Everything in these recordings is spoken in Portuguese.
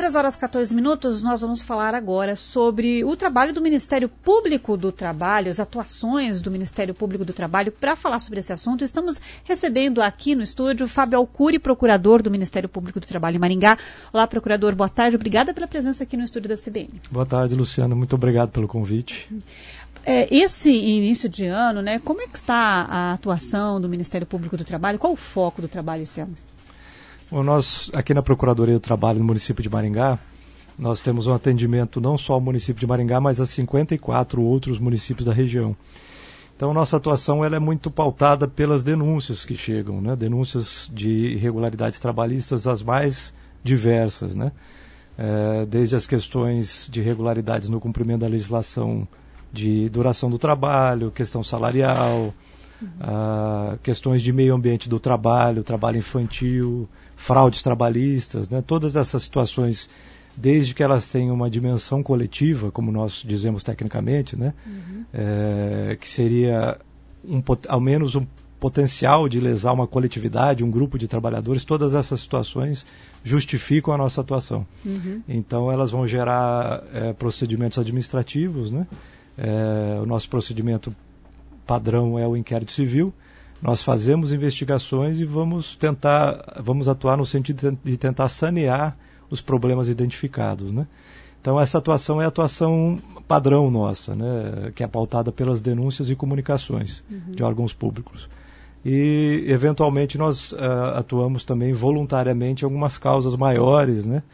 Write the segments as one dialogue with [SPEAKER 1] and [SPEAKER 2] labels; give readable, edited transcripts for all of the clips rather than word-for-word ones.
[SPEAKER 1] 3h14, nós vamos falar agora sobre o trabalho do Ministério Público do Trabalho, as atuações do Ministério Público do Trabalho. Para falar sobre esse assunto, estamos recebendo aqui no estúdio Fábio Alcuri, procurador do Ministério Público do Trabalho em Maringá. Olá, procurador, boa tarde, obrigada pela presença aqui no estúdio da CBN.
[SPEAKER 2] Boa tarde, Luciana, muito obrigado pelo convite.
[SPEAKER 1] Esse início de ano, né, como é que está a atuação do Ministério Público do Trabalho? Qual o foco do trabalho esse ano?
[SPEAKER 2] Bom, nós, aqui na Procuradoria do Trabalho no município de Maringá, nós temos um atendimento não só ao município de Maringá, mas a 54 outros municípios da região. Então, nossa atuação ela é muito pautada pelas denúncias que chegam, né? Denúncias de irregularidades trabalhistas as mais diversas, né? Desde as questões de irregularidades no cumprimento da legislação de duração do trabalho, questão salarial, questões de meio ambiente do trabalho, trabalho infantil, fraudes trabalhistas, né? Todas essas situações, desde que elas tenham uma dimensão coletiva, como nós dizemos tecnicamente, né? Que seria ao menos um potencial de lesar uma coletividade, um grupo de trabalhadores, todas essas situações justificam a nossa atuação. Então elas vão gerar procedimentos administrativos, né? O nosso procedimento padrão é o inquérito civil. Nós fazemos investigações e vamos atuar no sentido de tentar sanear os problemas identificados, né? Então essa atuação é a atuação padrão nossa, né? Que é pautada pelas denúncias e comunicações de órgãos públicos. E eventualmente nós atuamos também voluntariamente em algumas causas maiores, né?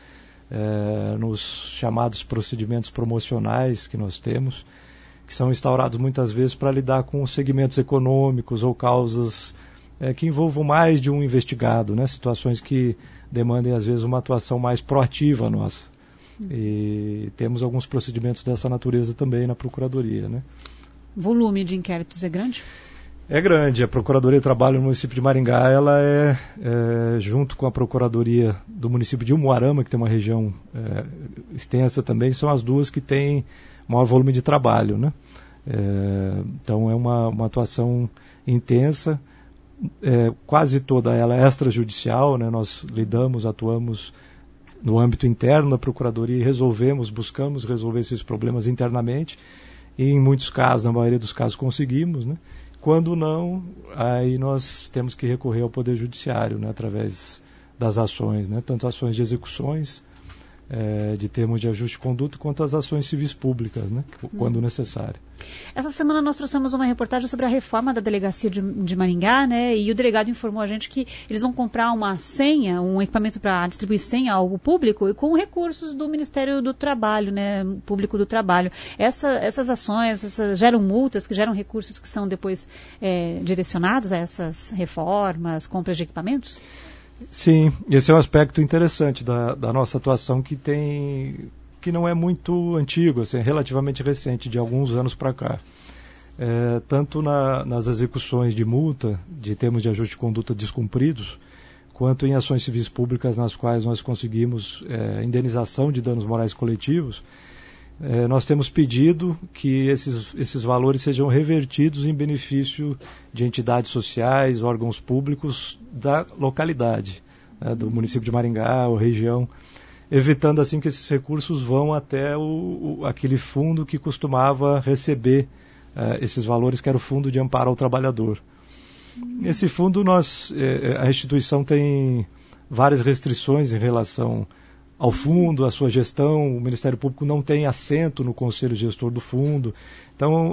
[SPEAKER 2] Nos chamados procedimentos promocionais que nós temos, que são instaurados muitas vezes para lidar com segmentos econômicos ou causas que envolvam mais de um investigado, né? Situações que demandem às vezes uma atuação mais proativa nossa. E temos alguns procedimentos dessa natureza também na Procuradoria, né?
[SPEAKER 1] Volume de inquéritos é grande?
[SPEAKER 2] É grande. A Procuradoria de Trabalho no município de Maringá, ela junto com a Procuradoria do município de Umuarama, que tem uma região extensa também, são as duas que têm maior volume de trabalho, né? Então é uma atuação intensa, quase toda ela extrajudicial, né? Nós atuamos no âmbito interno da Procuradoria e buscamos resolver esses problemas internamente, e em muitos casos, na maioria dos casos, conseguimos, né? Quando não, aí nós temos que recorrer ao Poder Judiciário, né? Através das ações, né? Tanto ações de execuções, de termos de ajuste de conduta, quanto as ações civis públicas, né? Quando necessário.
[SPEAKER 1] Essa semana nós trouxemos uma reportagem sobre a reforma da delegacia de Maringá, né? E o delegado informou a gente que eles vão comprar uma senha, um equipamento para distribuir senha ao público, e com recursos do Ministério do Trabalho, né? Público do Trabalho. Essas ações geram multas, que geram recursos que são depois direcionados a essas reformas, compras de equipamentos?
[SPEAKER 2] Sim, esse é um aspecto interessante da nossa atuação que não é muito antigo, assim, é relativamente recente, de alguns anos para cá. Tanto nas execuções de multa, de termos de ajuste de conduta descumpridos, quanto em ações civis públicas nas quais nós conseguimos indenização de danos morais coletivos, nós temos pedido que esses valores sejam revertidos em benefício de entidades sociais, órgãos públicos da localidade, né, do município de Maringá ou região, evitando assim que esses recursos vão até aquele fundo que costumava receber esses valores, que era o Fundo de Amparo ao Trabalhador. Esse fundo, a instituição tem várias restrições em relação ao fundo, à sua gestão. O Ministério Público não tem assento no Conselho Gestor do Fundo. Então,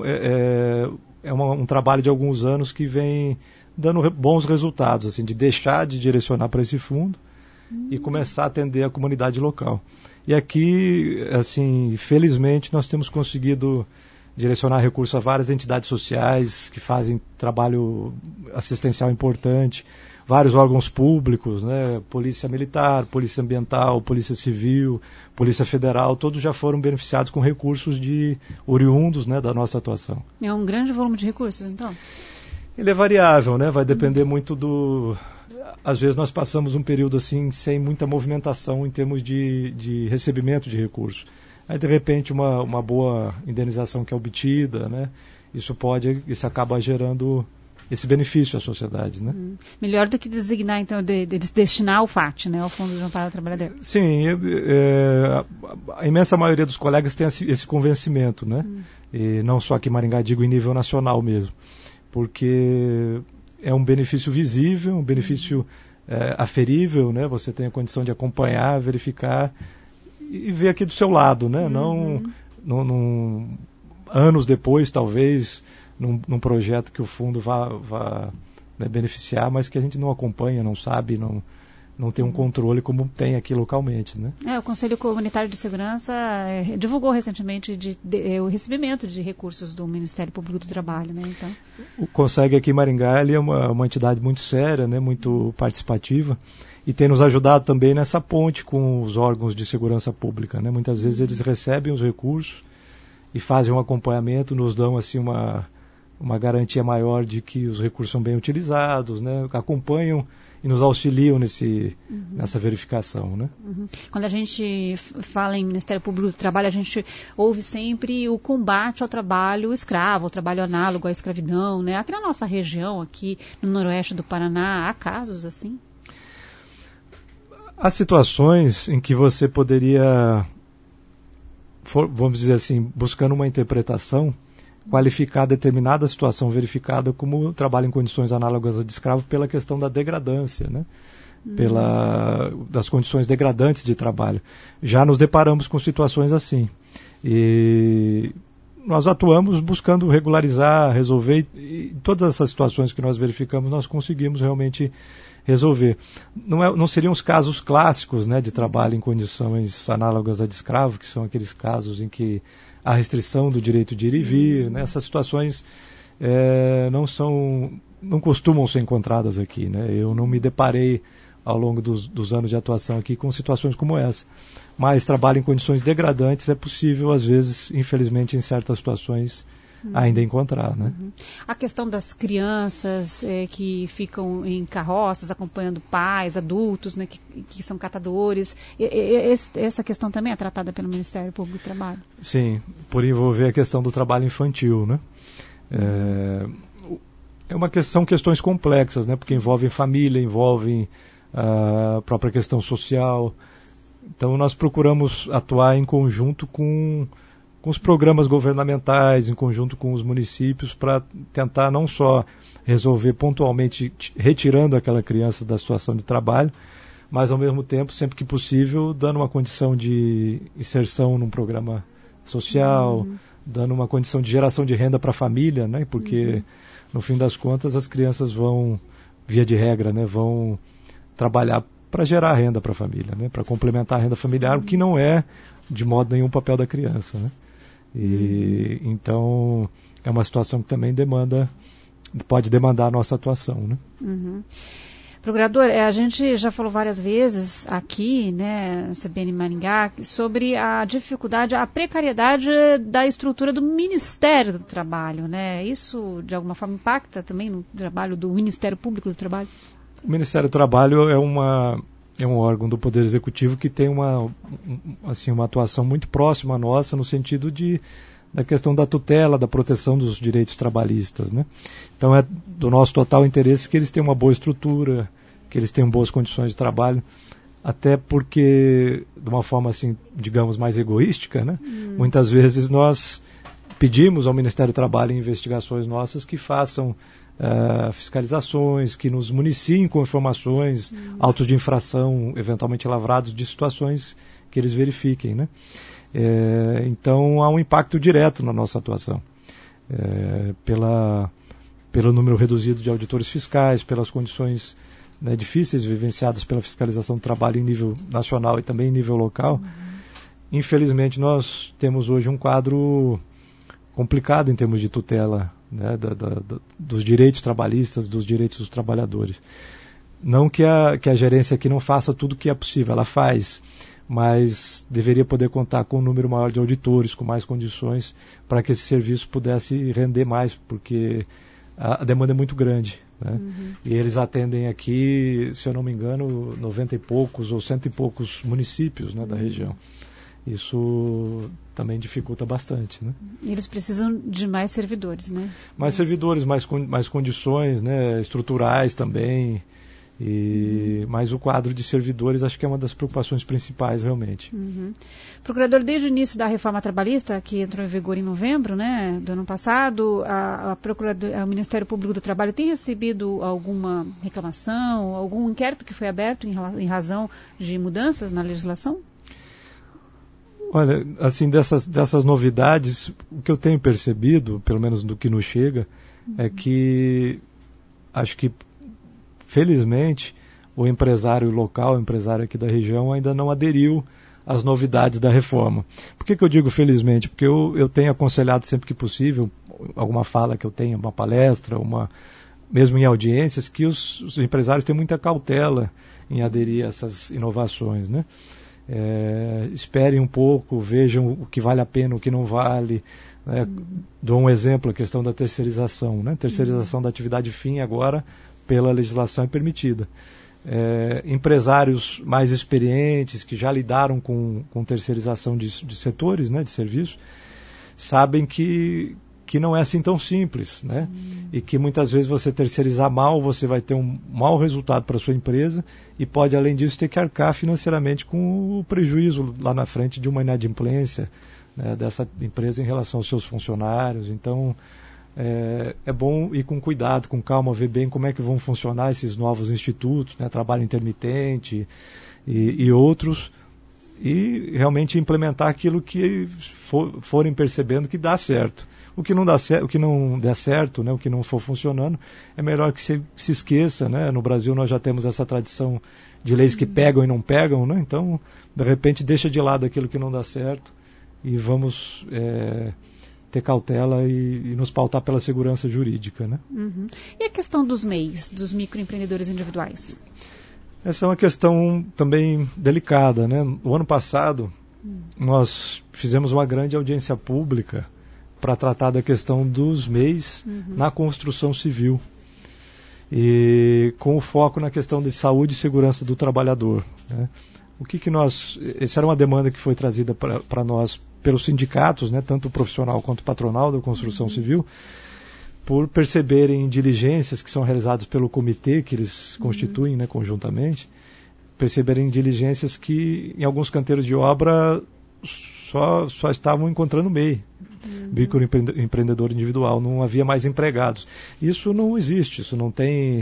[SPEAKER 2] um trabalho de alguns anos que vem dando bons resultados, assim, de deixar de direcionar para esse fundo e começar a atender a comunidade local. E aqui, assim, felizmente, nós temos conseguido direcionar recursos a várias entidades sociais que fazem trabalho assistencial importante, vários órgãos públicos, né? Polícia Militar, Polícia Ambiental, Polícia Civil, Polícia Federal, todos já foram beneficiados com recursos oriundos, né, da nossa atuação.
[SPEAKER 1] É um grande volume de recursos, então?
[SPEAKER 2] Ele é variável, né? Vai depender muito Às vezes nós passamos um período assim sem muita movimentação em termos de recebimento de recursos. Aí, de repente, uma boa indenização que é obtida, né? Isso acaba gerando esse benefício à sociedade, né?
[SPEAKER 1] Melhor do que designar, então, de destinar ao FAT, né, ao Fundo de Amparo ao Trabalhador.
[SPEAKER 2] Sim, a imensa maioria dos colegas tem esse convencimento, né? E não só aqui em Maringá, digo em nível nacional mesmo, porque é um benefício visível, um benefício aferível, né? Você tem a condição de acompanhar, verificar e ver aqui do seu lado, né? Não anos depois, talvez, num projeto que o fundo vá né, beneficiar, mas que a gente não acompanha, não sabe, não tem um controle como tem aqui localmente, né?
[SPEAKER 1] O Conselho Comunitário de Segurança divulgou recentemente o recebimento de recursos do Ministério Público do Trabalho, né? Então...
[SPEAKER 2] O CONSEG aqui em Maringá ele é uma entidade muito séria, né, muito participativa, e tem nos ajudado também nessa ponte com os órgãos de segurança pública, né? Muitas vezes eles recebem os recursos e fazem um acompanhamento, nos dão assim uma garantia maior de que os recursos são bem utilizados, né? Acompanham e nos auxiliam nessa verificação, né?
[SPEAKER 1] Quando a gente fala em Ministério Público do Trabalho, a gente ouve sempre o combate ao trabalho escravo, ao trabalho análogo à escravidão, né? Aqui na nossa região, aqui no noroeste do Paraná, há casos assim?
[SPEAKER 2] Há situações em que você poderia, vamos dizer assim, buscando uma interpretação, qualificar determinada situação verificada como trabalho em condições análogas a de escravo pela questão da degradância, né? Das condições degradantes de trabalho. Já nos deparamos com situações assim. E nós atuamos buscando regularizar, resolver, e todas essas situações que nós verificamos, nós conseguimos realmente resolver. Não seriam os casos clássicos, né, de trabalho em condições análogas a de escravo, que são aqueles casos em que a restrição do direito de ir e vir, né? Essas situações não costumam ser encontradas aqui, né? Eu não me deparei ao longo dos anos de atuação aqui com situações como essa. Mas trabalho em condições degradantes é possível, às vezes, infelizmente, em certas situações, ainda encontrar, né?
[SPEAKER 1] A questão das crianças que ficam em carroças acompanhando pais, adultos, né, que são catadores, essa questão também é tratada pelo Ministério Público do Trabalho?
[SPEAKER 2] Sim, por envolver a questão do trabalho infantil, né? São questões complexas, né? Porque envolvem família, envolvem a própria questão social. Então nós procuramos atuar em conjunto com os programas governamentais, em conjunto com os municípios, para tentar não só resolver pontualmente, retirando aquela criança da situação de trabalho, mas ao mesmo tempo, sempre que possível, dando uma condição de inserção num programa social, dando uma condição de geração de renda para a família, né? Porque no fim das contas as crianças vão, via de regra, né, vão trabalhar para gerar renda para a família, né, para complementar a renda familiar, o que não é de modo nenhum o papel da criança, né? E então é uma situação que também pode demandar a nossa atuação, né?
[SPEAKER 1] Procurador, a gente já falou várias vezes aqui, né, no CBN Maringá, sobre a dificuldade, a precariedade da estrutura do Ministério do Trabalho, né? Isso, de alguma forma, impacta também no trabalho do Ministério Público do Trabalho?
[SPEAKER 2] O Ministério do Trabalho é um órgão do Poder Executivo que tem uma atuação muito próxima à nossa, no sentido da questão da tutela, da proteção dos direitos trabalhistas, né? Então é do nosso total interesse que eles tenham uma boa estrutura, que eles tenham boas condições de trabalho, até porque, de uma forma assim, digamos, mais egoística, né? Muitas vezes nós pedimos ao Ministério do Trabalho em investigações nossas que façam fiscalizações, que nos municiem com informações, autos de infração, eventualmente lavrados, de situações que eles verifiquem, né? Então há um impacto direto na nossa atuação, pelo número reduzido de auditores fiscais, pelas condições, né, difíceis vivenciadas pela fiscalização do trabalho em nível nacional e também em nível local. Infelizmente nós temos hoje um quadro complicado em termos de tutela, né, dos direitos trabalhistas, dos direitos dos trabalhadores. Não que a gerência aqui não faça tudo o que é possível, ela faz, mas deveria poder contar com um número maior de auditores, com mais condições, para que esse serviço pudesse render mais, porque a demanda é muito grande, né? E eles atendem aqui, se eu não me engano, 90 e poucos ou 100 e poucos municípios, né, da região. Isso também dificulta bastante, né?
[SPEAKER 1] Eles precisam de mais servidores, né?
[SPEAKER 2] Mais servidores, mais condições, né, estruturais também. Mas o quadro de servidores acho que é uma das preocupações principais, realmente.
[SPEAKER 1] Procurador, desde o início da reforma trabalhista, que entrou em vigor em novembro, né, do ano passado, o Ministério Público do Trabalho tem recebido alguma reclamação, algum inquérito que foi aberto em razão de mudanças na legislação?
[SPEAKER 2] Olha, assim, dessas novidades, o que eu tenho percebido, pelo menos do que nos chega, é que acho que felizmente, o empresário local, o empresário aqui da região, ainda não aderiu às novidades da reforma. Por que eu digo felizmente? Porque eu tenho aconselhado sempre que possível, alguma fala que eu tenho, uma palestra, mesmo em audiências, que os empresários têm muita cautela em aderir a essas inovações, né? Esperem um pouco, vejam o que vale a pena, o que não vale. Dou um exemplo, a questão da terceirização, né? Terceirização da atividade fim agora, pela legislação, é permitida. Empresários mais experientes, que já lidaram com terceirização de setores, né, de serviços, sabem que não é assim tão simples, né? E que muitas vezes você terceirizar mal, você vai ter um mau resultado para a sua empresa e pode, além disso, ter que arcar financeiramente com o prejuízo lá na frente de uma inadimplência, né, dessa empresa em relação aos seus funcionários. Então, é bom ir com cuidado, com calma, ver bem como é que vão funcionar esses novos institutos, né, trabalho intermitente e outros, e realmente implementar aquilo que forem percebendo que dá certo. O que não der certo, né, o que não for funcionando, é melhor que se esqueça, né? No Brasil nós já temos essa tradição de leis que pegam e não pegam, né? Então, de repente, deixa de lado aquilo que não dá certo e vamos ter cautela e nos pautar pela segurança jurídica, né?
[SPEAKER 1] E a questão dos MEIs, dos microempreendedores individuais?
[SPEAKER 2] Essa é uma questão também delicada, né? No ano passado, nós fizemos uma grande audiência pública para tratar da questão dos MEIs na construção civil, e com o foco na questão de saúde e segurança do trabalhador, né? Essa era uma demanda que foi trazida para nós pelos sindicatos, né, tanto o profissional quanto o patronal da construção civil, por perceberem diligências que são realizadas pelo comitê que eles constituem, né, conjuntamente, perceberem diligências que em alguns canteiros de obra só estavam encontrando MEI, microempreendedor individual, não havia mais empregados. Isso não existe, isso não tem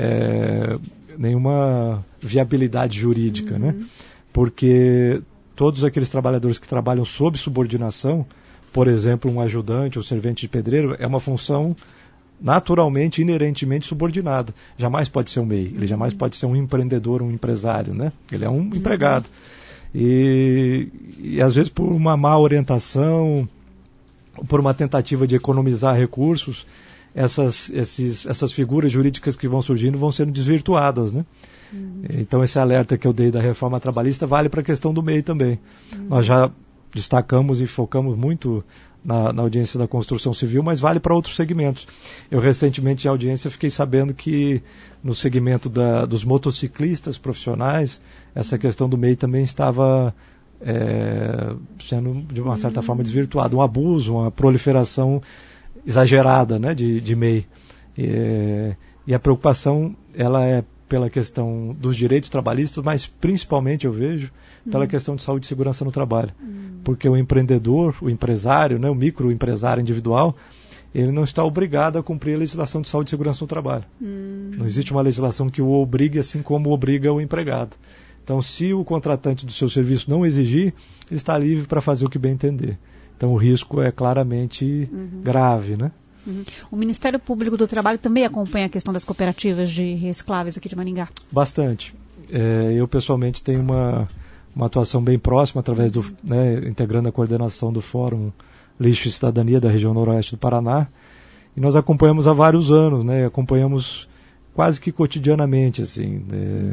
[SPEAKER 2] nenhuma viabilidade jurídica, né? Porque todos aqueles trabalhadores que trabalham sob subordinação, por exemplo, um ajudante ou servente de pedreiro, é uma função naturalmente, inerentemente subordinada. Jamais pode ser um MEI, ele jamais pode ser um empreendedor, um empresário, né? Ele é um empregado. E às vezes por uma má orientação, por uma tentativa de economizar recursos, essas figuras jurídicas que vão surgindo vão sendo desvirtuadas, né? Então esse alerta que eu dei da reforma trabalhista vale para a questão do MEI também. Nós já destacamos e focamos muito na audiência da construção civil, mas vale para outros segmentos. Eu recentemente em audiência fiquei sabendo que no segmento dos motociclistas profissionais, essa questão do MEI também estava sendo de uma certa forma desvirtuada, um abuso, uma proliferação exagerada, né, de MEI. E a preocupação ela é pela questão dos direitos trabalhistas, mas principalmente eu vejo pela questão de saúde e segurança no trabalho. Porque o empreendedor, o empresário, né, o microempresário individual, ele não está obrigado a cumprir a legislação de saúde e segurança no trabalho. Não existe uma legislação que o obrigue assim como obriga o empregado. Então, se o contratante do seu serviço não exigir, ele está livre para fazer o que bem entender. Então, o risco é claramente grave, né?
[SPEAKER 1] O Ministério Público do Trabalho também acompanha a questão das cooperativas de recicláveis aqui de Maringá?
[SPEAKER 2] Bastante. Eu, pessoalmente, tenho uma atuação bem próxima, através integrando a coordenação do Fórum Lixo e Cidadania da região noroeste do Paraná. E nós acompanhamos há vários anos, né? Acompanhamos quase que cotidianamente, assim.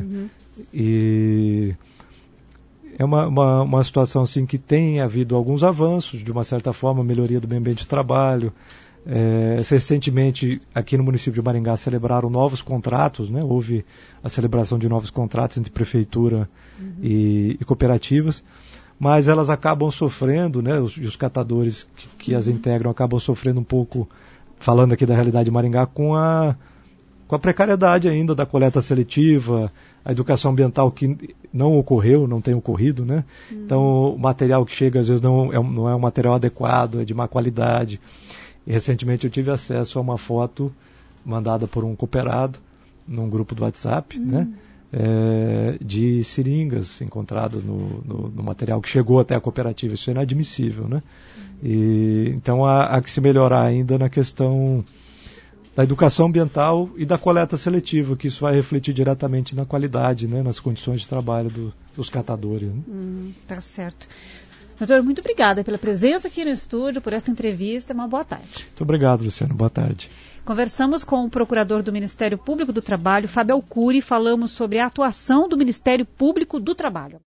[SPEAKER 2] E é uma situação assim, que tem havido alguns avanços, de uma certa forma, melhoria do meio ambiente de trabalho. Recentemente, aqui no município de Maringá, celebraram novos contratos, né? Houve a celebração de novos contratos entre prefeitura e cooperativas, mas elas acabam sofrendo, né, os catadores que as integram acabam sofrendo um pouco, falando aqui da realidade de Maringá, com a precariedade ainda da coleta seletiva, a educação ambiental que não ocorreu, não tem ocorrido, né? Então o material que chega às vezes não é um material adequado, é de má qualidade. E recentemente eu tive acesso a uma foto mandada por um cooperado num grupo do WhatsApp, né? De seringas encontradas no material que chegou até a cooperativa. Isso é inadmissível, né? Então há que se melhorar ainda na questão da educação ambiental e da coleta seletiva, que isso vai refletir diretamente na qualidade, né, nas condições de trabalho dos catadores. Né?
[SPEAKER 1] Tá certo. Doutor, muito obrigada pela presença aqui no estúdio, por esta entrevista. Uma boa tarde.
[SPEAKER 2] Muito obrigado, Luciano. Boa tarde.
[SPEAKER 1] Conversamos com o procurador do Ministério Público do Trabalho, Fábio Alcuri, e falamos sobre a atuação do Ministério Público do Trabalho.